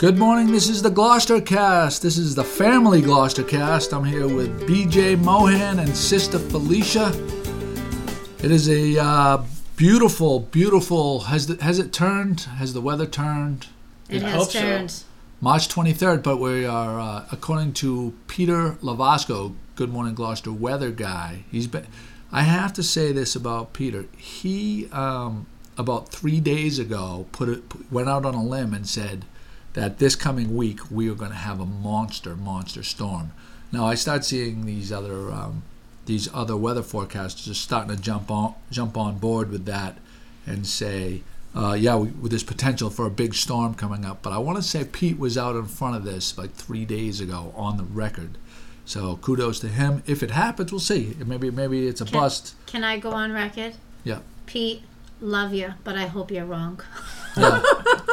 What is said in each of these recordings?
Good morning, this is the Gloucester Cast. This is the family Gloucester Cast. I'm here with BJ Mohan and Sister Felicia. It is a beautiful, has it turned? Has the weather turned? It has turned. So. March 23rd, but we are, according to Peter Lavasco, Good Morning Gloucester weather guy, I have to say this about Peter. He, about 3 days ago, went out on a limb and said that this coming week we are going to have a monster storm. Now I start seeing these other weather forecasters are starting to jump on board with that and say, there's potential for a big storm coming up. But I want to say Pete was out in front of this like 3 days ago on the record. So kudos to him. If it happens, we'll see. Maybe it's a bust. Can I go on record? Yeah. Pete, love you, but I hope you're wrong. Yeah.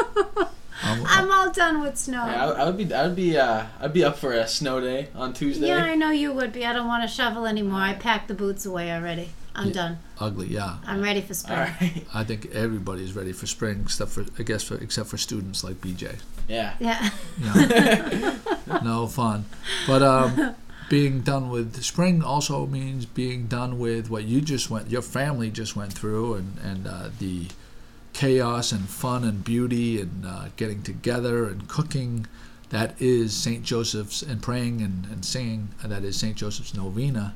I'm all done with snow. Yeah, I'd be up for a snow day on Tuesday. Yeah, I know you would be. I don't want to shovel anymore. I packed the boots away already. I'm done. Ugly, yeah. I'm ready for spring. All right. I think everybody's ready for spring, except for students like BJ. Yeah. Yeah. No fun. But being done with spring also means being done with what your family just went through, and the chaos and fun and beauty and getting together and cooking. That is St. Joseph's, and praying and singing. That is St. Joseph's Novena.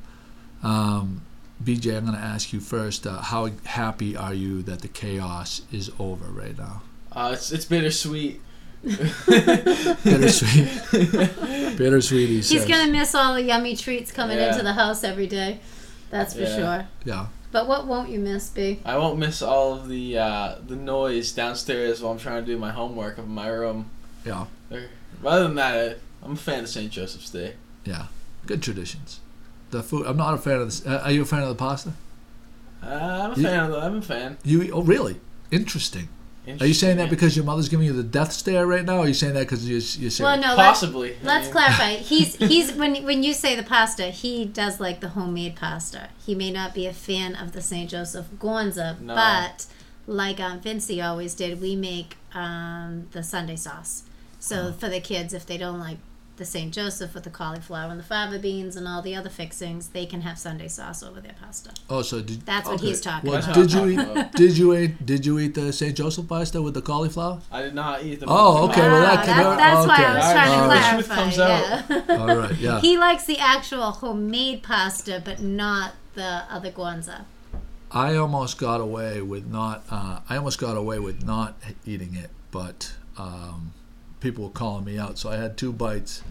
BJ, I'm going to ask you first. How happy are you that the chaos is over right now? It's bittersweet. Bittersweet. Bittersweet, he says. He's going to miss all the yummy treats coming into the house every day. That's for sure. Yeah. But what won't you miss, B? I won't miss all of the noise downstairs while I'm trying to do my homework up in my room. Yeah. Other than that, I'm a fan of St. Joseph's Day. Yeah. Good traditions. The food. I'm not a fan of this. Are you a fan of the pasta? I'm a fan. Oh, really? Interesting. Are you saying that because your mother's giving you the death stare right now, or are you saying that because you're serious? Well, no, possibly. Let's clarify. He's when you say the pasta, he does like the homemade pasta. He may not be a fan of the St. Joseph Gonza, but like Vinci always did, we make the Sunday sauce. So for the kids, if they don't like the St. Joseph with the cauliflower and the fava beans and all the other fixings, they can have Sunday sauce over their pasta. Oh, so that's what he's talking about. Did you eat the St. Joseph pasta with the cauliflower? I did not eat the. Oh, okay. Well, that's why I was trying to clarify. The truth comes out. All right. Yeah. He likes the actual homemade pasta, but not the other Gonza. I almost got away with not eating it, but people were calling me out, so I had 2 bites.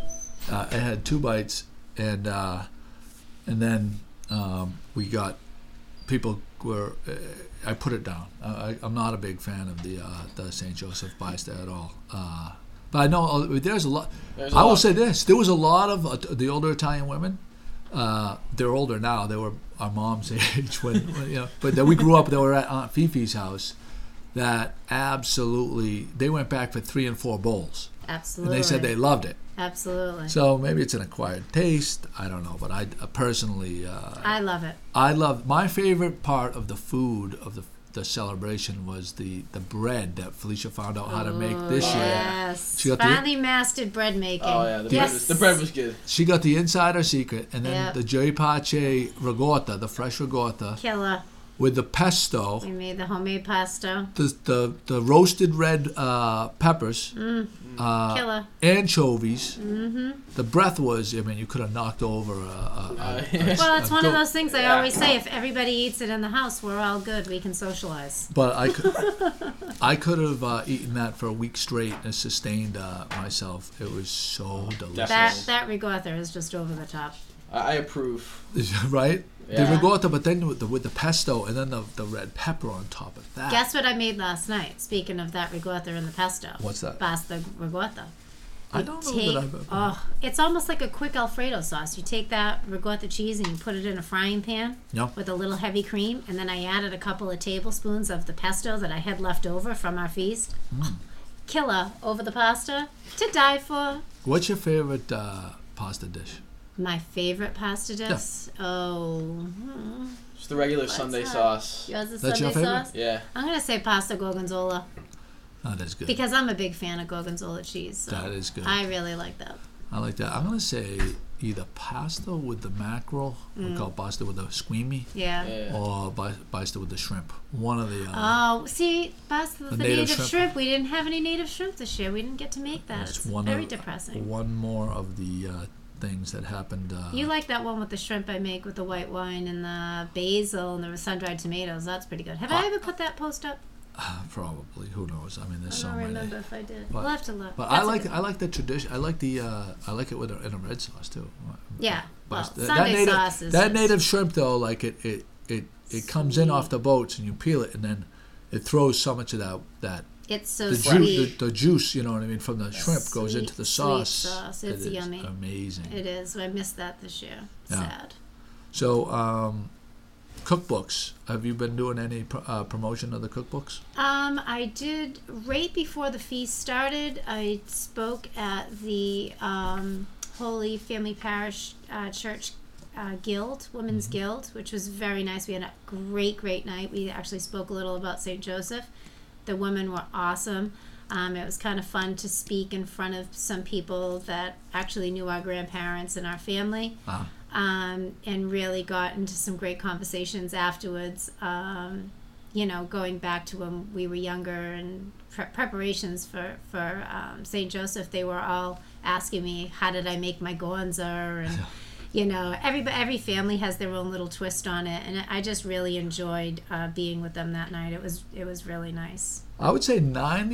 And then we got people were. I put it down. I'm not a big fan of the St. Joseph pasta at all. But I know there's a lot. I will say this: there was a lot of the older Italian women. They're older now. They were our mom's age but we grew up. They were at Aunt Fifi's house. That absolutely, they went back for 3 and 4 bowls. Absolutely. And they said they loved it. Absolutely. So maybe it's an acquired taste. I don't know, but I personally, I love it. My favorite part of the food of the celebration was the bread that Felicia found out how to make this year. Yes. She got finally mastered bread making. Oh yeah, the bread was good. She got the insider secret, and then the Geri Pace ricotta, the fresh ricotta. Killer. With the pesto. We made the homemade pesto. The roasted red peppers. Killer. Anchovies. Mm-hmm. The breath was, you could have knocked over well, it's one of those things I always say, if everybody eats it in the house, we're all good. We can socialize. But I could have eaten that for a week straight and sustained myself. It was so delicious. That ricotta is just over the top. I approve. Right? Yeah. The ricotta, but then with the pesto and then the red pepper on top of that. Guess what I made last night? Speaking of that ricotta and the pesto. What's that? Pasta ricotta. I don't know that I've... it's almost like a quick Alfredo sauce. You take that ricotta cheese and you put it in a frying pan with a little heavy cream, and then I added a couple of tablespoons of the pesto that I had left over from our feast. Killer over the pasta to die for. What's your favorite pasta dish? My favorite pasta dish? Just the regular Sunday sauce. Yours is That's Sunday your favorite? sauce? Yeah. I'm going to say pasta gorgonzola. Oh, that's good. Because I'm a big fan of gorgonzola cheese. So That is good. I really like that. I like that. I'm gonna say either pasta with the mackerel, we call pasta with the squimi, Yeah. or pasta with the shrimp. One of the. Oh, see, pasta with the native native shrimp. shrimp. We didn't have any native shrimp this year. We didn't get to make that. That's It's one very of- depressing. One more of the things that happened. You like that one with the shrimp I make with the white wine and the basil and the sun-dried tomatoes. That's pretty good. Have I ever put that post up? Probably. Who knows? I mean, there's I so don't many. remember if I did. But- We'll have to look. But That's a I good- like the tradition. I like it with in a red sauce too. Yeah. Well, But Sunday sauce is that just- native shrimp though, like it comes in off the boats and you peel it and then it throws so much of that It's so the sweet. juice, you know what I mean, from the shrimp goes Sweet, into the sweet sauce. sauce. It It's is yummy. amazing. It is. I missed that this year. Yeah. Sad. So, cookbooks. Have you been doing any promotion of the cookbooks? I did right before the feast started. I spoke at the Holy Family Parish Church Guild, Women's Guild, which was very nice. We had a great night. We actually spoke a little about St. Joseph. The women were awesome. It was kind of fun to speak in front of some people that actually knew our grandparents and our family. Uh-huh. And really got into some great conversations afterwards, going back to when we were younger and preparations for St. Joseph. They were all asking me, how did I make my gonza? And, every family has their own little twist on it. And I just really enjoyed being with them that night. It was really nice. I would say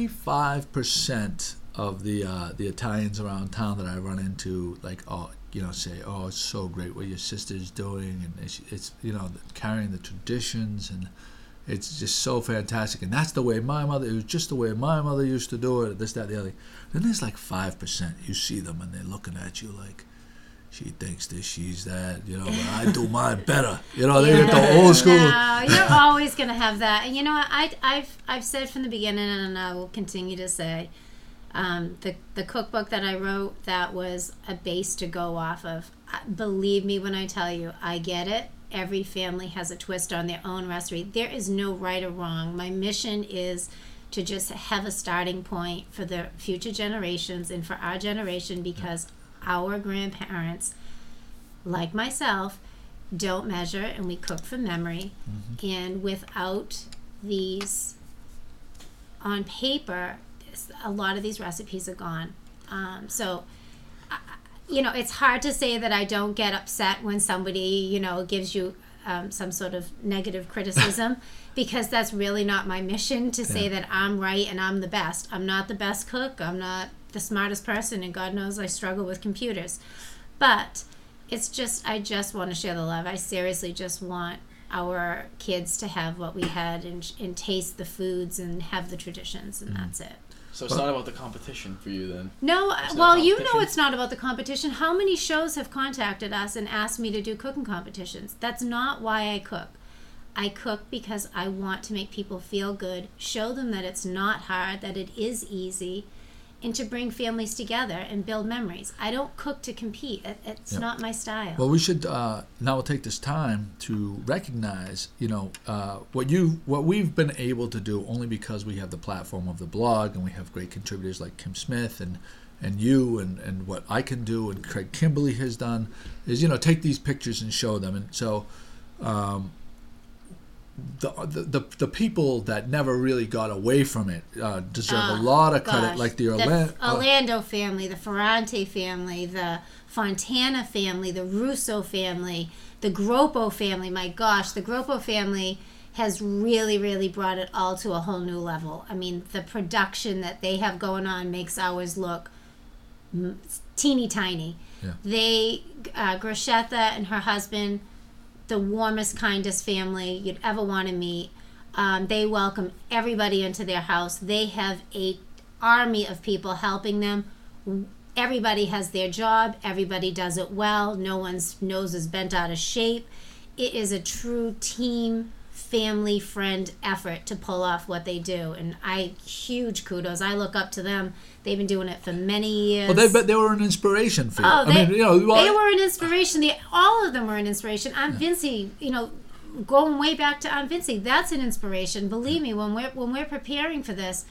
95% of the Italians around town that I run into, say, oh, it's so great what your sister's doing, and it's carrying the traditions, and it's just so fantastic, and that's the way it was just the way my mother used to do it, this, that, the other. Then there's like 5%, you see them, and they're looking at you like, she thinks this, she's that, but I do mine better. They get the old school. No, you're always going to have that. And you know what? I've said from the beginning, and I will continue to say, the cookbook that I wrote, that was a base to go off of. Believe me when I tell you, I get it. Every family has a twist on their own recipe. There is no right or wrong. My mission is to just have a starting point for the future generations and for our generation, because our grandparents, like myself, don't measure, and we cook from memory. And without these on paper, a lot of these recipes are gone. It's hard to say that I don't get upset when somebody, gives you some sort of negative criticism, because that's really not my mission to say that I'm right and I'm the best. I'm not the best cook. I'm not the smartest person, and God knows I struggle with computers. But it's just, I just want to share the love. I seriously just want our kids to have what we had and taste the foods and have the traditions, and that's it. So it's not about the competition for you then? No, It's well, not you competition? know it's not about the competition. How many shows have contacted us and asked me to do cooking competitions? That's not why I cook. I cook because I want to make people feel good, show them that it's not hard, that it is easy, and to bring families together and build memories. I don't cook to compete. It's not my style. Well, we should now we'll take this time to recognize, what we've been able to do, only because we have the platform of the blog and we have great contributors like Kim Smith and you and what I can do and Craig Kimberly has done, is take these pictures and show them. And so the people that never really got away from it deserve a lot of credit, like the Orlando family, the Ferrante family, the Fontana family, the Russo family, the Groppo family. My gosh, the Groppo family has really, really brought it all to a whole new level. I mean, the production that they have going on makes ours look teeny tiny. Yeah. They, Grishetta and her husband, the warmest, kindest family you'd ever want to meet. They welcome everybody into their house. They have an army of people helping them. Everybody has their job. Everybody does it well. No one's nose is bent out of shape. It is a true team, family, friend effort to pull off what they do. And huge kudos. I look up to them. They've been doing it for many years. Well, they were an inspiration for you. Oh, they were an inspiration. All of them were an inspiration. Aunt Vincy, going way back to Aunt Vincy, that's an inspiration. Believe me, when we're preparing for this,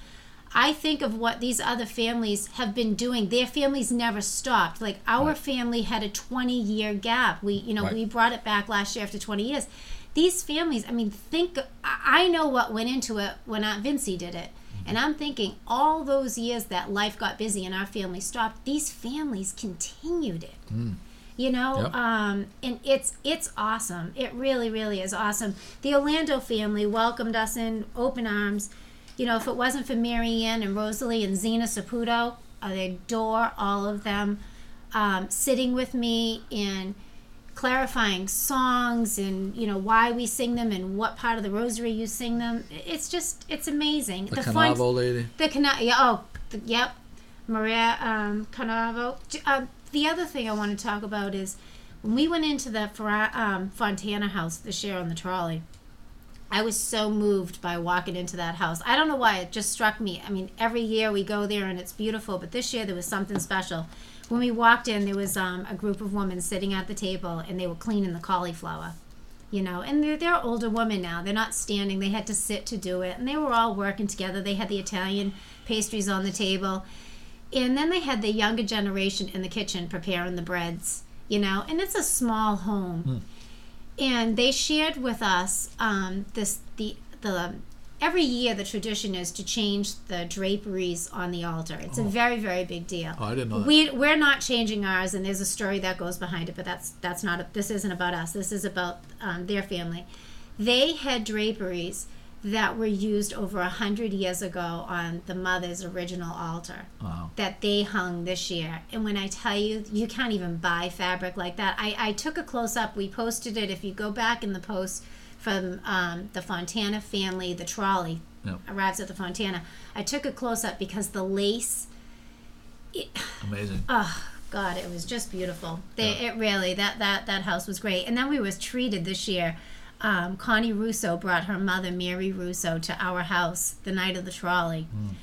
I think of what these other families have been doing. Their families never stopped. Like our family had a 20-year gap. We brought it back last year after 20 years. These families, I mean, I know what went into it when Aunt Vincy did it. And I'm thinking all those years that life got busy and our family stopped, these families continued it. You know, Yep. And it's awesome. It really, really is awesome. The Orlando family welcomed us in open arms. You know, if it wasn't for Marianne and Rosalie and Zena Saputo, I adore all of them, sitting with me and clarifying songs and, you know, why we sing them and what part of the rosary you sing them. It's amazing. The Canavo lady. Yep. Maria Canavo. The other thing I want to talk about is when we went into the Fontana house this year on the trolley, I was so moved by walking into that house. I don't know why, it just struck me. I mean, every year we go there and it's beautiful, but this year there was something special. When we walked in, there was a group of women sitting at the table and they were cleaning the cauliflower. You know, and they're older women now. They're not standing. They had to sit to do it. And they were all working together. They had the Italian pastries on the table. And then they had the younger generation in the kitchen preparing the breads, you know. And it's a small home. And they shared with us every year the tradition is to change the draperies on the altar. It's a very, very big deal. Oh, I didn't know that. We're not changing ours, and there's a story that goes behind it, but that's not. This isn't about us. This is about their family. They had draperies that were used over 100 years ago on the mother's original altar. Wow. That they hung this year. And when I tell you, you can't even buy fabric like that. I took a close-up. We posted it. If you go back in the post from the Fontana family, the trolley arrives at the Fontana. I took a close-up because the lace... Amazing. Oh, God, it was just beautiful. It really, that house was great. And then we was treated this year. Connie Russo brought her mother, Mary Russo, to our house the night of the trolley.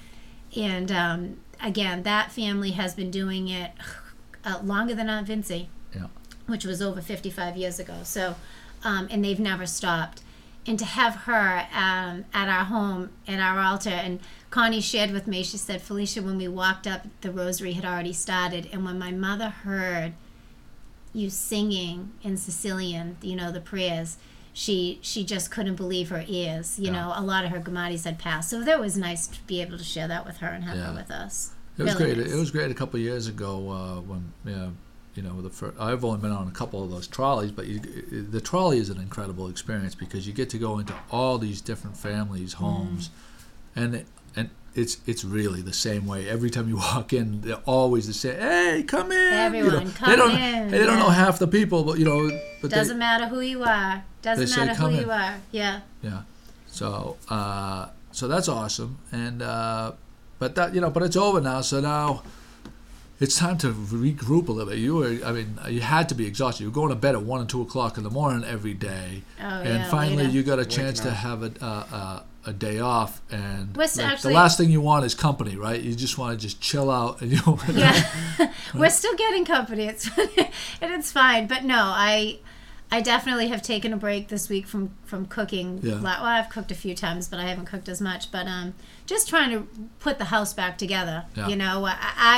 And again, that family has been doing it longer than Aunt Vincy, which was over 55 years ago. So, and they've never stopped. And to have her at our home, at our altar, and Connie shared with me, she said, Felicia, when we walked up, the rosary had already started. And when my mother heard you singing in Sicilian, you know, the prayers, she just couldn't believe her ears. You know, a lot of her Gamatis had passed. So that was nice to be able to share that with her and have her with us. It was Really great. nice. It was great a couple of years ago when, you know, I've only been on a couple of those trolleys, but the trolley is an incredible experience because you get to go into all these different families' homes, and it's really the same way. Every time you walk in, they're always the same. Hey, come in! Everyone, come in. They don't know half the people, but you know. But Doesn't matter who you are. Doesn't say, matter "Come who in." you are. Yeah. Yeah. So that's awesome, and but it's over now. So now it's time to regroup a little bit. You had to be exhausted. You were going to bed at 1 and 2 o'clock in the morning every day, and finally later. you got a chance to have a day off. And Actually, the last thing you want is company, right? You just want to just chill out, and we're still getting company. It's and it's fine. But no, I definitely have taken a break this week from cooking. Yeah. Well, I've cooked a few times, but I haven't cooked as much. But just trying to put the house back together. Yeah. You know,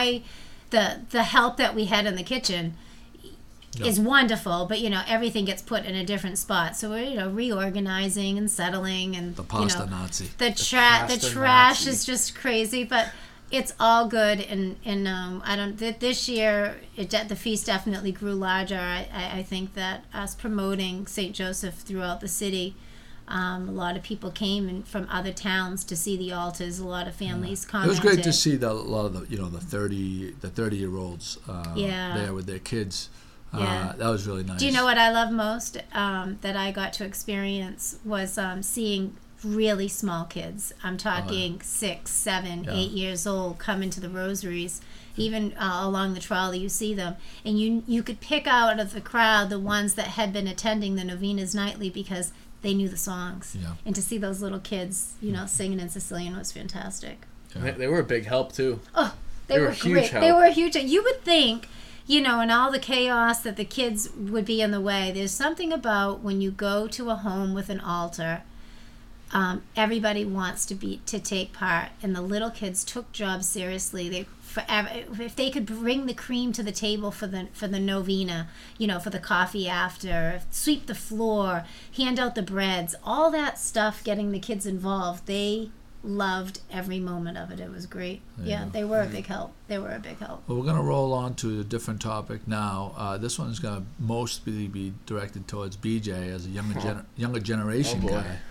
the help that we had in the kitchen is wonderful, but you know, everything gets put in a different spot. So we're reorganizing and settling, and the pasta Nazi. The pasta trash Nazi. is just crazy, but it's all good. And this year the feast definitely grew larger. I think that us promoting St. Joseph throughout the city, a lot of people came from other towns to see the altars. A lot of families commented. It was great to see a lot of the 30-year-olds there with their kids. That was really nice. Do you know what I love most that I got to experience was seeing really small kids. I'm talking 6, 7, 8 years old come into the rosaries. Even along the trolley, you see them, and you could pick out of the crowd the ones that had been attending the novenas nightly because they knew the songs. Yeah. And to see those little kids, singing in Sicilian was fantastic. Yeah. They were a big help too. Oh, they were huge great. help. They were a huge. You would think, in all the chaos that the kids would be in the way, there's something about when you go to a home with an altar, everybody wants to take part, and the little kids took jobs seriously. They forever, if they could bring the cream to the table for the novena, for the coffee after, sweep the floor, hand out the breads, all that stuff, getting the kids involved. They loved every moment of it. It was great. Yeah, they were a big help. Well, we're going to roll on to a different topic now. This one's going to mostly be directed towards BJ as a younger generation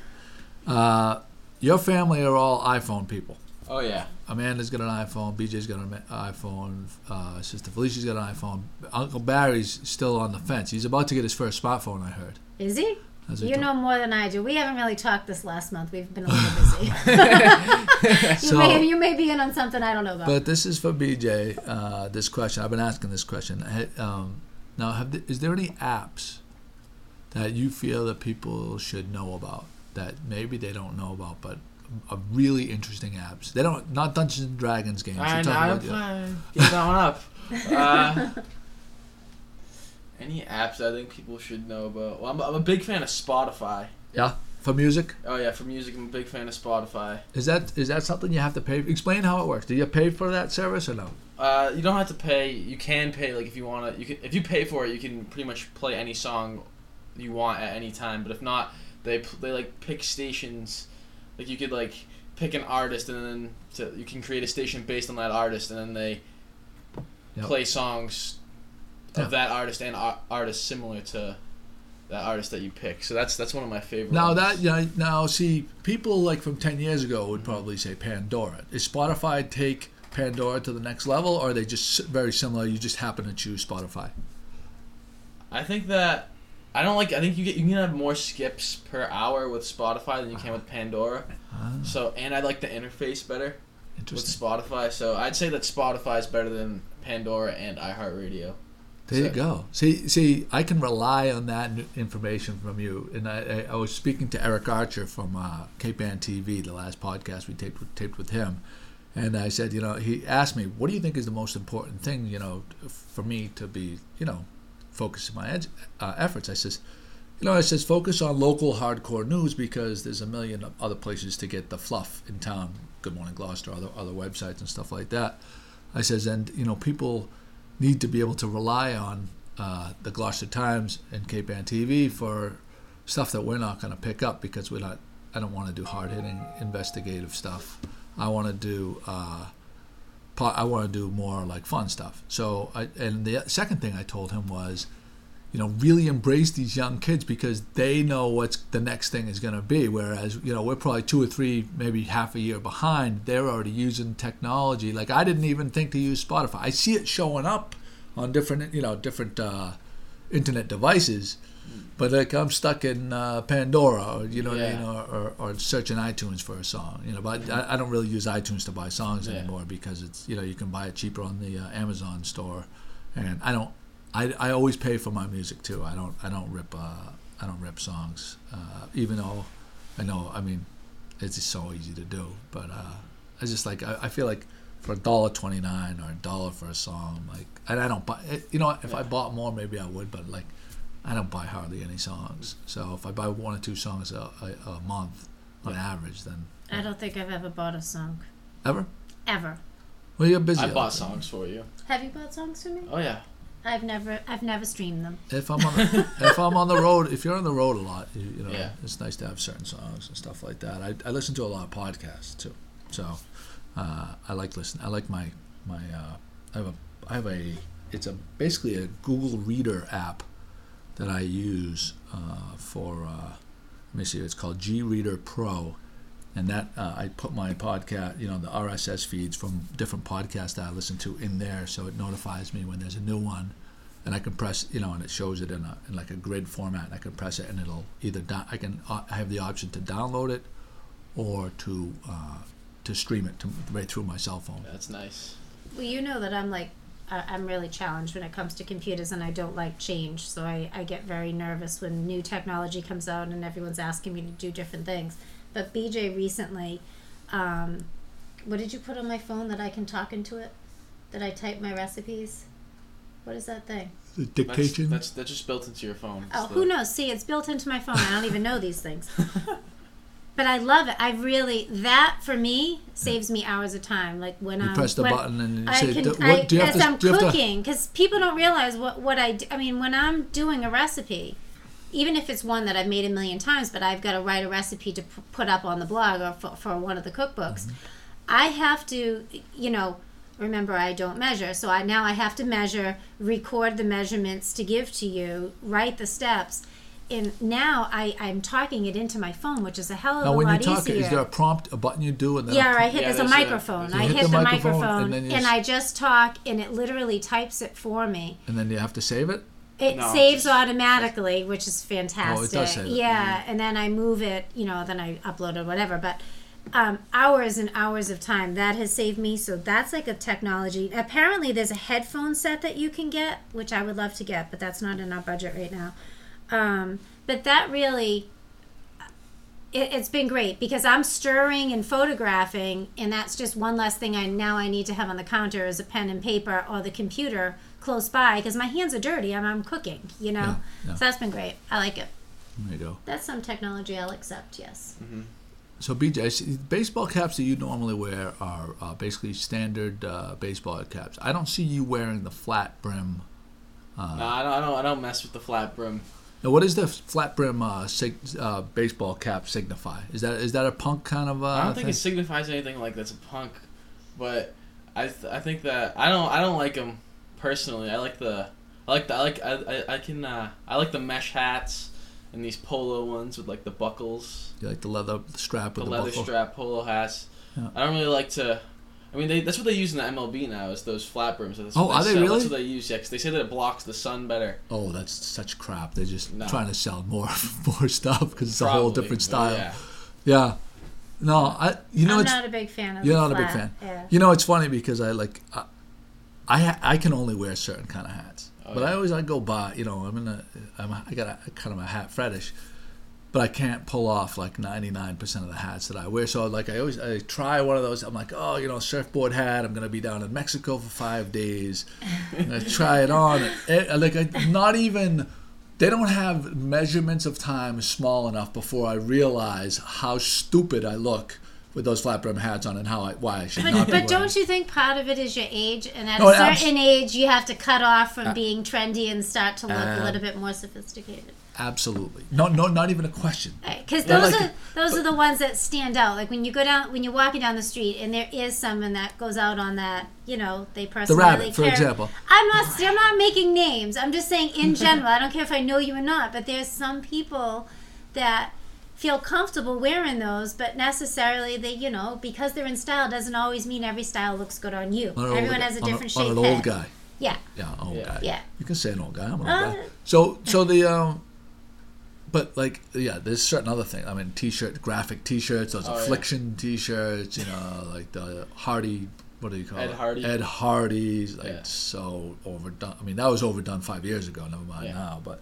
guy. Your family are all iPhone people. Oh, yeah. Amanda's got an iPhone. BJ's got an iPhone. Sister Felicia's got an iPhone. Uncle Barry's still on the fence. He's about to get his first smartphone, I heard. Is he? You know more than I do. We haven't really talked this last month. We've been a little busy. You may be in on something I don't know about. But this is for BJ, this question. I've been asking this question. Now, is there any apps that you feel that people should know about that maybe they don't know about, but are really interesting apps? They don't, not Dungeons and Dragons games. I'm get that one up. Any apps I think people should know about? Well, I'm a big fan of Spotify. Yeah, for music. Oh yeah, for music, I'm a big fan of Spotify. Is that something you have to pay? Explain how it works. Do you pay for that service or no? You don't have to pay. You can pay, like if you want to. If you pay for it, you can pretty much play any song you want at any time. But if not, they like pick stations. Like you could like pick an artist, and then you can create a station based on that artist, and then they play songs of that artist and artists similar to that artist that you pick. So that's one of my favorite ones. Now see, people like from 10 years ago would probably say Pandora. Is Spotify take Pandora to the next level, or are they just very similar? You just happen to choose Spotify. I think you can have more skips per hour with Spotify than you can with Pandora. So, and I like the interface better with Spotify. So I'd say that Spotify is better than Pandora and iHeartRadio. There you go. See, I can rely on that information from you. And I was speaking to Eric Archer from Cape Ann TV, the last podcast we taped with him. And I said, he asked me, what do you think is the most important thing, for me to be, focusing my efforts? I says, focus on local hardcore news, because there's a million other places to get the fluff in town. Good Morning Gloucester, other websites and stuff like that. I says, and, people need to be able to rely on the Gloucester Times and Cape Ann TV for stuff that we're not going to pick up, because I don't want to do hard-hitting investigative stuff. I want to do more like fun stuff. So and the second thing I told him was, really embrace these young kids, because they know what's the next thing is going to be. Whereas, we're probably 2 or 3, maybe half a year behind. They're already using technology. Like, I didn't even think to use Spotify. I see it showing up on different internet devices, but like I'm stuck in Pandora, or searching iTunes for a song. But I don't really use iTunes to buy songs anymore, because it's you can buy it cheaper on the Amazon store, and I always pay for my music too. I don't rip songs, even though I know. I mean, it's just so easy to do. But I just I feel like for $1.29 or $1 for a song, like, and I don't buy. If I bought more, maybe I would. But like, I don't buy hardly any songs. So if I buy 1 or 2 songs a month on average, then I don't think I've ever bought a song. Ever. Well, you're busy. I bought songs for you. Have you bought songs for me? Oh yeah. I've never streamed them. If I'm on the road, if you're on the road a lot, it's nice to have certain songs and stuff like that. I listen to a lot of podcasts too, so I like listening. I like my I have a it's basically a Google Reader app that I use for let me see, it's called G Reader Pro. And that I put my podcast, the RSS feeds from different podcasts that I listen to in there, so it notifies me when there's a new one, and I can press, and it shows it in like a grid format. And I can press it, and it'll either I have the option to download it, or to stream it right through my cell phone. That's nice. Well, you know that I'm really challenged when it comes to computers, and I don't like change, so I get very nervous when new technology comes out and everyone's asking me to do different things. But BJ recently, what did you put on my phone that I can talk into it? That I type my recipes? What is that thing? The dictation? That's just built into your phone. Oh, who knows? See, it's built into my phone. I don't even know these things. But I love it. I really, that for me saves me hours of time. Like when You I'm press the button and you I say, can, "Do you have as to?" I'm do you have to- cooking, because people don't realize what I do. I mean, when I'm doing a recipe, even if it's one that I've made a million times, but I've got to write a recipe to put up on the blog or for one of the cookbooks, I have to, remember I don't measure. So now I have to measure, record the measurements to give to you, write the steps. And now I'm talking it into my phone, which is a hell of Now, a when you lot talk, easier. is there a prompt, a button you do, and then Yeah, a I prompt? hit. Yeah, There's a there's microphone. You I hit hit the the microphone, microphone, and then and you I just talk, and it literally types it for me. And then you have to save it. It No, saves just- automatically, which is fantastic. does save it. Yeah, and then I move it, then I upload it, whatever. But hours and hours of time that has saved me. So that's like a technology. Apparently, there's a headphone set that you can get, which I would love to get, but that's not in our budget right now. But that really, it's been great because I'm stirring and photographing, and that's just one less thing I need to have on the counter is a pen and paper or the computer close by because my hands are dirty and I'm cooking, Yeah. So that's been great. I like it. There you go. That's some technology I'll accept, yes. So BJ, I see baseball caps that you normally wear are basically standard baseball caps. I don't see you wearing the flat brim. No, I don't mess with the flat brim. Now, what does the flat brim baseball cap signify? Is that a punk kind of? I don't think thing? it signifies anything like that's a punk, but I think that I don't like them personally. I like the mesh hats and these polo ones with like the buckles. You like the leather strap with The the leather buckle? strap polo hats. Yeah. I don't really like to. I mean, that's what they use in the MLB now. Is those flat brims? That's Oh, what are they sell. really? That's what they use. Yeah, 'cause they say that it blocks the sun better. Oh, that's such crap. They're just No. trying to sell more stuff because it's a whole Probably, different but style. Yeah. Yeah. No, I'm it's not a big fan of you're the not a big flat. fan. Yeah. It's funny because I can only wear certain kind of hats, Oh, but yeah. I go by. I got a kind of a hat fetish, but I can't pull off like 99% of the hats that I wear. So like I try one of those. I'm like, surfboard hat. I'm gonna be down in Mexico for 5 days. I'm gonna try it on. They don't have measurements of time small enough before I realize how stupid I look with those flat brim hats on and why I should not be But wearing don't you think part of it is your age? And at No, a certain age, you have to cut off from being trendy and start to look a little bit more sophisticated. Absolutely. No, not even a question. Because Yeah, those are the ones that stand out. Like when you're walking down the street and there is someone that goes out on that, they personally The rabbit, for care. example. I'm not making names. I'm just saying in general. I don't care if I know you or not. But there's some people that feel comfortable wearing those, but necessarily they, because they're in style doesn't always mean every style looks good on you. Everyone has a different shape. On an old guy. Yeah. Yeah, old Yeah. guy. Yeah. You can say an old guy. I'm an old guy. So the but like there's certain other things. I mean, graphic T-shirts, those Affliction T-shirts. Like the Hardy. What do you call Ed it? Hardy. Ed Hardy's like Yeah. so overdone. I mean, that was overdone 5 years ago. Never mind Yeah. now, but.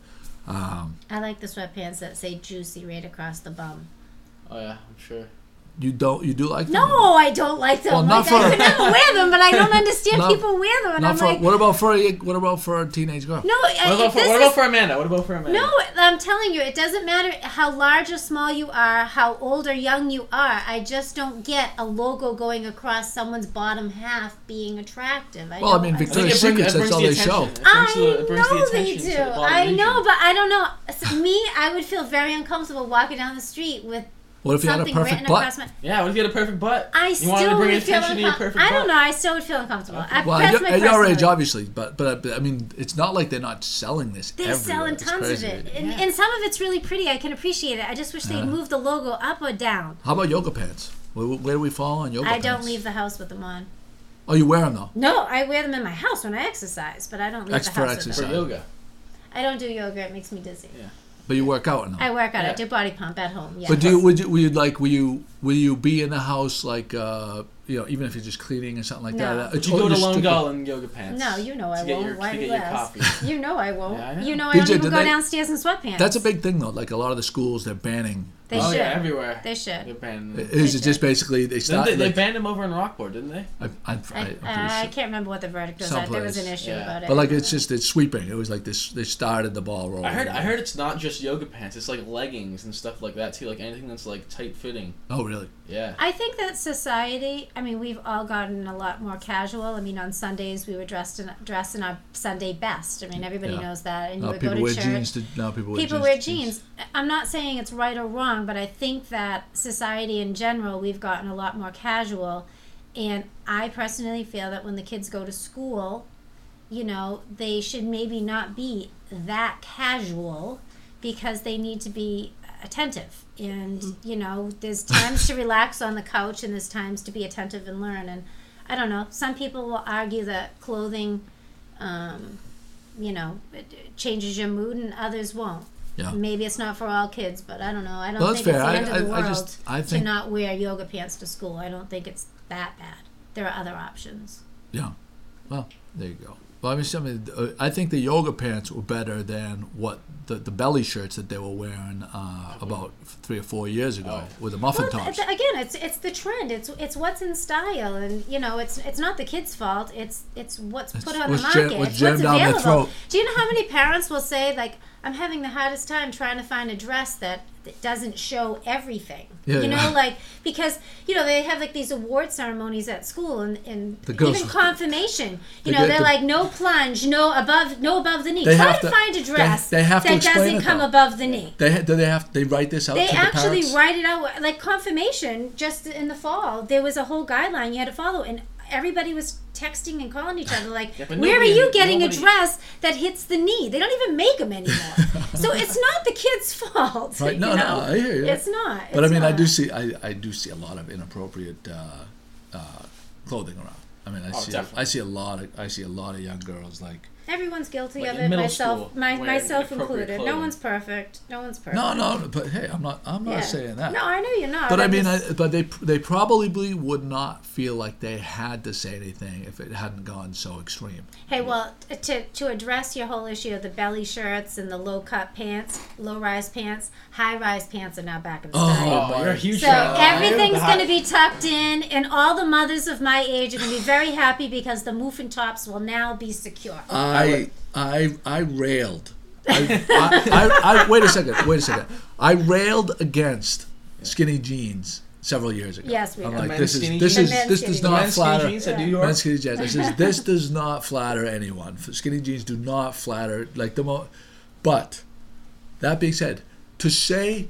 I like the sweatpants that say "juicy" right across the bum. Oh yeah, I'm sure. You do like them? No, I don't like them. Well, not I for- could never wear them, but I don't understand Not- people wear them. And Not I'm for like, what about for a teenage girl? no. What about for Amanda? What about for Amanda? No, I'm telling you, it doesn't matter how large or small you are, how old or young you are. I just don't get a logo going across someone's bottom half being attractive. Well, I mean, I think Victoria's Secret, that's all they show. It brings the know they attention do. to the bottom I region. know, but I don't know. Me, I would feel very uncomfortable walking down the street with What if you had a something perfect written butt? across my. Yeah, what if you had a perfect butt? I you still wanted to bring would feel attention to your uncomfortable. perfect I butt. don't know. I still would feel uncomfortable. Okay. Well, That's my at your age, personality. obviously, but I mean, it's not like they're not selling this. They're everywhere. selling It's tons of crazy. it, and some of it's really pretty. I can appreciate it. I just wish they'd move the logo up or down. How about yoga pants? Where do we fall on yoga I pants? don't leave the house with them on. Oh, you wear them though. No, I wear them in my house when I exercise, but I don't leave the For house with exercise. them. For yoga. I don't do yoga; it makes me dizzy. Yeah. But you work out in them. I work out. I Yeah. do body pump at home. Yeah. But will you be in the house like even if you're just cleaning or something like No. that? But you Oh, go to you're Lone strictly- Gull in yoga pants. No, you know I to get won't. your- Why to do get you your ask? coffee. You know I won't. Yeah, I know. You know I BJ, don't even do go they- downstairs in sweatpants. That's a big thing though. Like a lot of the schools, they're banning They Oh should. yeah, everywhere. They should. They're banning them. Is it just basically they Didn't started? they banned them over in Rockport, didn't they? I'm pretty I sure. can't remember what the verdict was. There was an Someplace. issue Yeah. about it. But like it's sweeping. It was like this. They started the ball rolling. I heard it's not just yoga pants. It's like leggings and stuff like that too. Like anything that's like tight fitting. Oh really? Yeah. I think that society, I mean, we've all gotten a lot more casual. I mean, on Sundays we were dressed in our Sunday best. I mean, everybody Yeah. knows that. And you Now would go people to wear church. jeans. Now people People wear jeans. I'm not saying it's right or wrong, but I think that society in general, we've gotten a lot more casual. And I personally feel that when the kids go to school, you know, they should maybe not be that casual because they need to be attentive. And, you know, there's times to relax on the couch and there's times to be attentive and learn. And I don't know, some people will argue that clothing, you know, it changes your mood and others won't. Yeah. Maybe it's not for all kids, but I don't know. I don't Well, that's think it's fair. the end of the world I to think not wear yoga pants to school. I don't think it's that bad. There are other options. yeah. Well, there you go. Well, I think the yoga pants were better than what the belly shirts that they were wearing about 3 or 4 years ago with the muffin tops. Again, it's the trend. It's what's in style, and you know, it's not the kids' fault. It's what's put on the market. What's It's jammed down their available. throat. Do you know how many parents will say like, "I'm having the hardest time trying to find a dress that doesn't show everything." Yeah, you know, yeah. like because you know they have like these award ceremonies at school and The girls- even confirmation. You they know, get they're the- like no plunge, no above the knee. They Try have to to- find a dress they have to that explain doesn't it, come though. above the knee. They write this out They to the actually parents? write it out like confirmation. Just in the fall, there was a whole guideline you had to follow, and everybody was texting and calling each other like, Yeah, but "Where are nobody- you getting nobody- a dress that hits the knee?" They don't even make them anymore, so it's not the kid's fault. Right? you No, know? I hear you. It's not. But I It's mean, I not. do see a lot of inappropriate clothing around. I mean, Definitely. I see a lot of young girls like. Everyone's guilty Like of in it. middle Myself, school, wearing myself inappropriate included. No clothing. one's perfect. No one's perfect. No, but hey, I'm not Yeah. saying that. No, I know you're not. But I I'm mean, just- but they probably would not feel like they had to say anything if it hadn't gone so extreme. Hey, well, to address your whole issue of the belly shirts and the low-cut pants, low-rise pants, high-rise pants are now back in style. Oh, you're a huge So fan. everything's going to be tucked in, and all the mothers of my age are going to be very happy because the muffin tops will now be secure. I railed. I wait a second. I railed against skinny jeans several years ago. Yes, we I'm know. like, Men's this skinny is jeans? The this men's does skinny not Men's skinny flatter. jeans at New York? Men's skinny jeans. This does not flatter anyone. Skinny jeans do not flatter like the But that being said, to say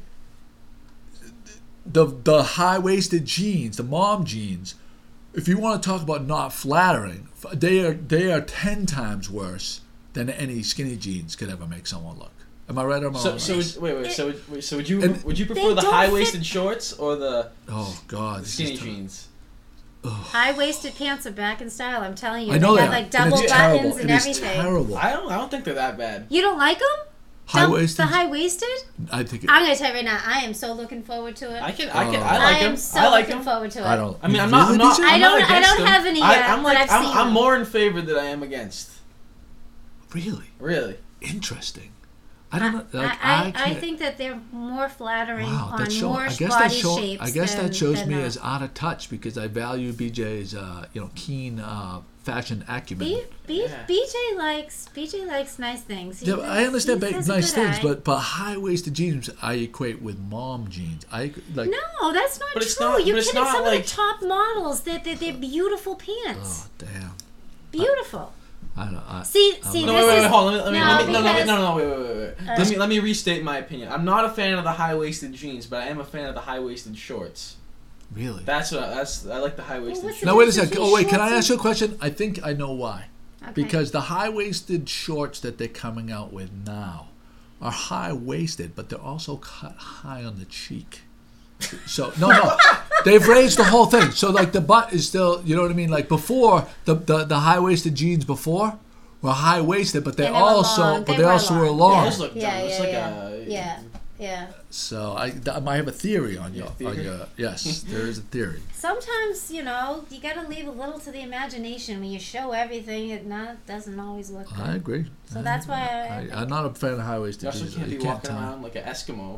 the high waisted jeans, the mom jeans, if you want to talk about not flattering, they are 10 times worse than any skinny jeans could ever make someone look. Am I right or am I wrong? So would you And- would you They prefer the don't high waisted shorts or the oh God, this is skinny tough. jeans? High-waisted pants are back in style. I'm telling you. I know they they have are. like double and it's buttons terrible. and It is everything. terrible. I don't think they're that bad. You don't like them? High waisted. The high-waisted? I think. I'm gonna tell you right now. I am so looking forward to it. I I like am them. so I like looking them. forward to it. I don't. I mean, I'm Really, not. DJ? I I'm don't- not I against don't them. have any yet, I'm but like I've seen I'm them. more in favor than I am against. Really Really. interesting. I don't know. Like, I can't- think that they're more flattering Wow, on that show, more I guess body that show, shapes. I guess than, that shows than me the- as out of touch because I value BJ's, keen fashion acumen. BJ likes nice things. Yeah, but I understand he has a nice good things, eye. but high waisted jeans I equate with mom jeans. I like. No, that's not But it's true. not- You're but it's kidding. not Some like- of the top models, they're beautiful pants. Oh damn! Beautiful. I don't. See, No, this wait, is hold on. Let me, no, wait, because- Let me restate my opinion. I'm not a fan of the high waisted jeans, but I am a fan of the high waisted shorts. Really? I like the high waisted what's shorts. the Now wait a difference second. between Oh wait, can I shorts ask you a question? I think I know why. Okay. Because the high waisted shorts that they're coming out with now are high waisted, but they're also cut high on the cheek. So no, they've raised the whole thing. So like the butt is still, you know what I mean? Like before, the high waisted jeans before were high waisted, but they And they were also long. but They they were also were long. long. Those look dumb. Yeah, It's yeah, like yeah. a Yeah. So I might have a theory on your theory? yes, there is a theory. Sometimes, you gotta leave a little to the imagination. When you show everything, it doesn't always look good. I agree. So that's why I'm not a fan of high You waisted also jeans. can't be You can't walking tell. around like an Eskimo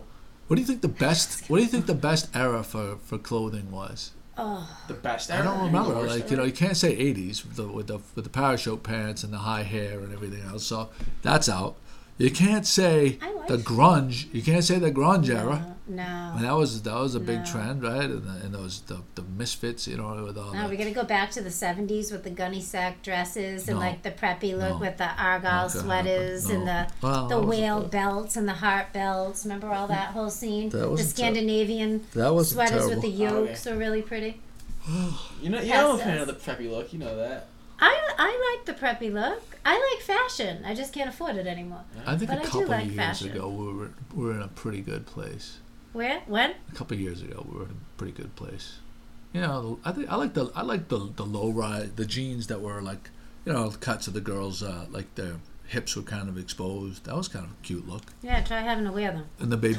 What do you think the best? What do you think the best era for clothing was? Oh, The best. I don't era? remember. The worst Like era? you can't say '80s with the parachute pants and the high hair and everything else. So that's out. You can't say I like the grunge. You can't say the grunge era. no. And that was a big No. trend, right? And those the misfits, with all No, that. we got to go back to the 70s with the gunny sack dresses and No. like the preppy look No. with the argyle Not gonna sweaters happen. and No. Well, the that was whale a- belts and the heart belts. Remember all that whole scene? That The wasn't Scandinavian That wasn't sweaters terrible. with the yolks were really pretty. You know, I'm a Pastas. fan of the preppy look. You know that. I like the preppy look. I like fashion. I just can't afford it anymore. I think But a I do couple like years fashion. ago we were in a pretty good place. Where? When? A couple of years ago, we were in a pretty good place. I think I like the low rise, the jeans that were like, the cuts of the girls, like their hips were kind of exposed. That was kind of a cute look. Yeah, try having to wear them. And the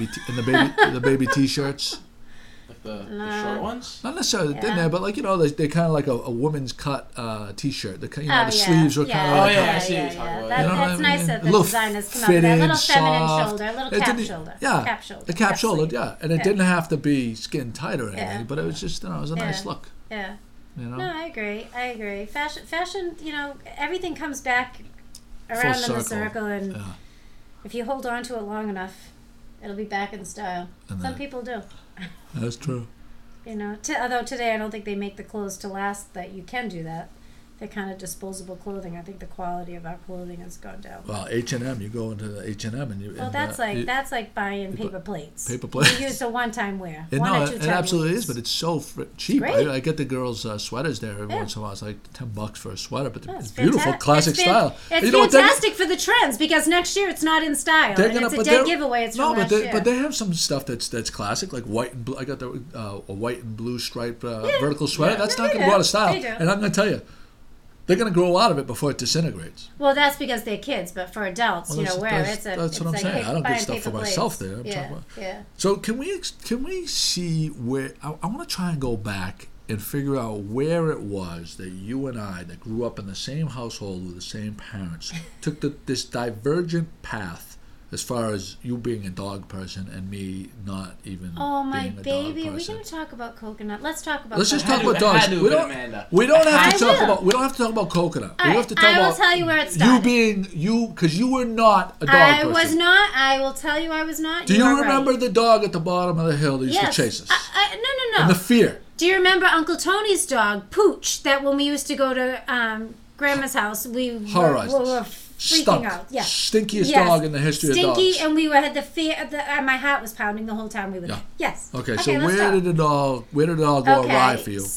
baby t-shirts. Like the short ones. Not necessarily Yeah. in there, but like they kind of like a woman's cut t-shirt. The Oh, the yeah. sleeves were kind of Oh, like yeah, I see what you're talking about. That, You know what that's I nice mean? that A the little designers come up with that little fitted, feminine soft. shoulder, a little It cap didn't- shoulder. Yeah, Cap shoulder. the cap shoulder, sleeve. yeah, and it Yeah. didn't have to be skin tight or anything, Yeah. but it was just it was a nice Yeah. look. Yeah. You know. No, I agree. Fashion. Everything comes back around in the circle, and Yeah. if you hold on to it long enough, it'll be back in style. And Some then- people do. That's true. Although today I don't think they make the clothes to last that you can do that. They're kind of disposable clothing. I think the quality of our clothing has gone down. Well, H&M, you go into the H&M and you. Well, and, that's like buying paper plates. Paper plates. You use a one-time wear. It, One no, or it, two it time absolutely wears. is, but it's so cheap. great. I get the girls' sweaters there every Yeah. once in a while. It's like $10 for a sweater, but Oh, it's beautiful, fanta- classic it's fan- style. It's You know what, they're- fantastic for the trends because next year it's not in style. They're And gonna, it's a but dead they're- giveaway. It's no, from last year. but they have some stuff that's classic, like white and blue. I got the a white and blue striped vertical sweater. Yeah. That's No, not they going to go out of do. style. They do. And I'm going to tell you, they're going to grow out of it before it disintegrates. Well, that's because they're kids, but for adults, Well, it's that's what I'm like saying. I don't buying get stuff paper for myself plates. there. I'm Yeah, talking about. yeah. So can we see where I want to try and go back and figure out where it was that you and I, that grew up in the same household with the same parents, took this divergent path as far as you being a dog person and me not even Oh, my being a baby. dog Are we person. going to talk about coconut? Let's talk about Let's just coconut. talk about dogs. Had to We have been don't. Amanda. We don't have to I talk will. about. We don't have to talk about coconut. All We right, have to talk I will about tell you where it you started. being you, because you were not a dog I person. was not. I will tell you I was not. Do you are remember right. the dog at the bottom of the hill that used Yes. to chase us? No. And the fear. Do you remember Uncle Tony's dog, Pooch, that when we used to go to Grandma's house, we were Horrorized. freaking Stunk. out. Yeah. Stinkiest Yes. dog in the history Stinky, of dogs. and we had the fear. My heart was pounding the whole time we were Yeah. there. Yes. Okay, let's so where talk. did it all go awry for you?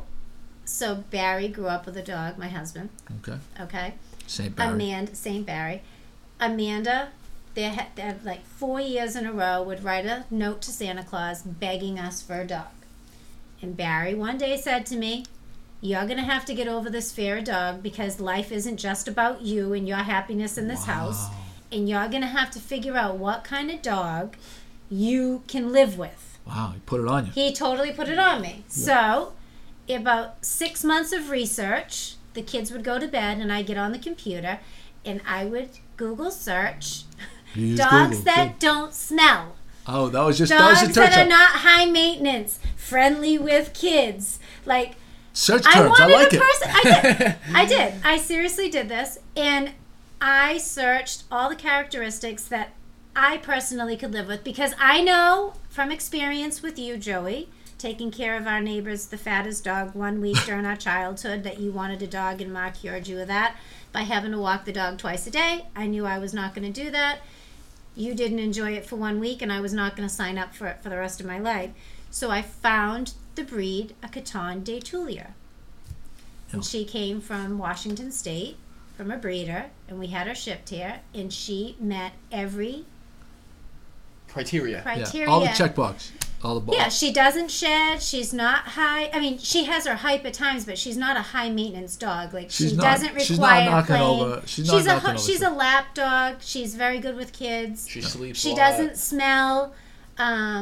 So Barry grew up with a dog, my husband. Okay. Okay. St. Barry. St. Barry. Amanda, they had like 4 years in a row would write a note to Santa Claus begging us for a dog. And Barry one day said to me, "You're going to have to get over this fear of dog because life isn't just about you and your happiness in this house. And you're going to have to figure out what kind of dog you can live with." Wow, he put it on you. He totally put it on me. So, about 6 months of research, the kids would go to bed and I'd get on the computer and I would Google search You used dogs Google, that good. don't smell. Oh, that was just Dogs the that search. are not high maintenance, friendly with kids. Like, Search I terms. I wanted like a it. person. I did. I seriously did this. And I searched all the characteristics that I personally could live with because I know from experience with you, Joey, taking care of our neighbors, the fattest dog 1 week during our childhood, that you wanted a dog and Ma cured you of that by having to walk the dog twice a day. I knew I was not going to do that. You didn't enjoy it for 1 week, and I was not going to sign up for it for the rest of my life. So I found the breed, a Coton de Tuileries. And she came from Washington State, from a breeder, and we had her shipped here, and she met every Criteria. criteria. Yeah, all the checkbox. All the Yeah, she doesn't shed. She's not high. I mean, she has her hype at times, but she's not a high maintenance dog. Like She's she not- doesn't require she's not knocking playing. over- she's not knocking over she's stuff. a lap dog. She's very good with kids. She sleeps. She a lot. doesn't smell.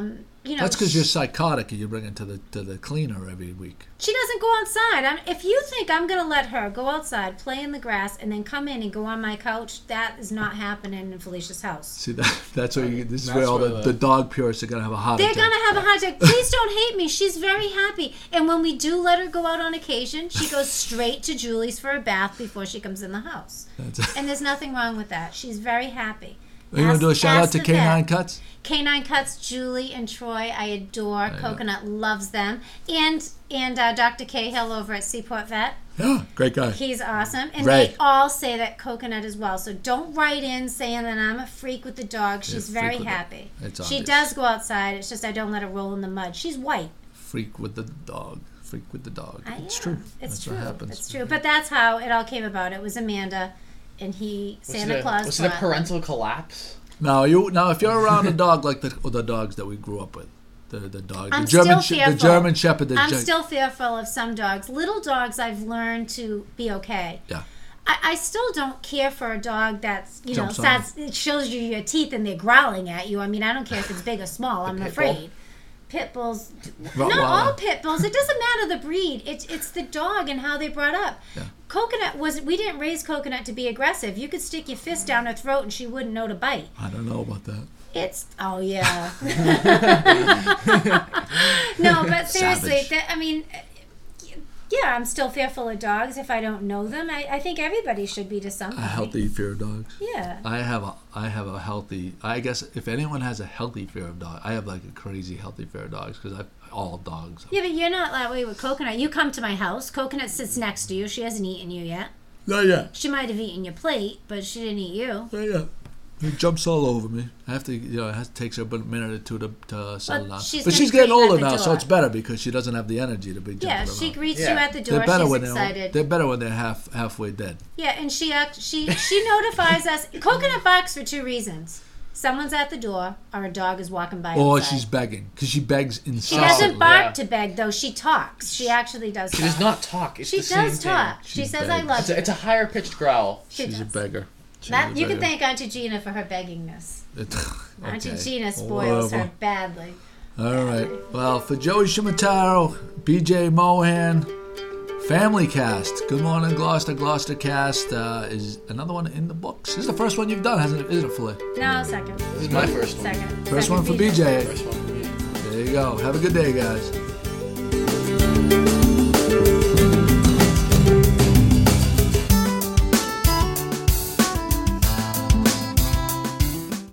That's because you're psychotic and you bring it to the cleaner every week. She doesn't go outside. If you think I'm going to let her go outside, play in the grass, and then come in and go on my couch, that is not happening in Felicia's house. See, that's where this is where all the dog purists are going to have a heart attack. They're going to have a heart attack. Please don't hate me. She's very happy. And when we do let her go out on occasion, she goes straight to Julie's for a bath before she comes in the house. And there's nothing wrong with that. She's very happy. Are you going to do a shout out to Canine Cuts? Canine Cuts, Julie and Troy, I adore. Coconut loves them. And Dr. Cahill over at Seaport Vet. Yeah, great guy. He's awesome. And they all say that Coconut as well. So don't write in saying that I'm a freak with the dog. She's very happy. She does go outside. It's just I don't let her roll in the mud. She's white. Freak with the dog. Freak with the dog. It's true. It's true. What happens. It's true. But that's how it all came about. It was Amanda, and Santa Claus. Was it a parental collapse? Now if you're around a dog like the dogs that we grew up with, the dog, I'm the German still fearful. the German Shepherd. I'm still fearful of some dogs. Little dogs, I've learned to be okay. Yeah. I still don't care for a dog that's it shows you your teeth and they're growling at you. I mean, I don't care if it's big or small. I'm afraid. Pit bulls, not all pit bulls. It doesn't matter the breed. It's the dog and how they brought up. Yeah. Coconut we didn't raise Coconut to be aggressive. You could stick your fist down her throat and she wouldn't know to bite. I don't know about that. Oh yeah. No, but seriously, yeah, I'm still fearful of dogs if I don't know them. I think everybody should be to some point. A healthy fear of dogs. Yeah. I have a healthy. I guess if anyone has a healthy fear of dogs, I have like a crazy healthy fear of dogs because all dogs. Yeah, but you're not that way with Coconut. You come to my house. Coconut sits next to you. She hasn't eaten you yet. Not yet. She might have eaten your plate, but she didn't eat you. Not yet. It jumps all over me. I have to, it takes her about a minute or two to settle down. But she's getting older now, so it's better because she doesn't have the energy to be jumping around. She greets you at the door. She's excited. They're better when they're halfway dead. Yeah, and she notifies us. Coconut barks for two reasons. Someone's at the door, or a dog is walking by Or outside. she's begging, because she begs inside. She doesn't bark to beg, though. She talks. She actually does talk. She does not talk. It's she the same does talk. thing. She says, I love you. It's a higher-pitched growl. She's a beggar. You can thank Auntie Gina for her beggingness. Auntie Gina spoils her badly. All right. Well, for Joey Shimataro, BJ Mohan, Family Cast, Good Morning Gloucester, Gloucester Cast is another one in the books. This is the first one you've done, isn't it, Filet? No, second. This is my first one. Second. First one for BJ. First one for me. There you go. Have a good day, guys.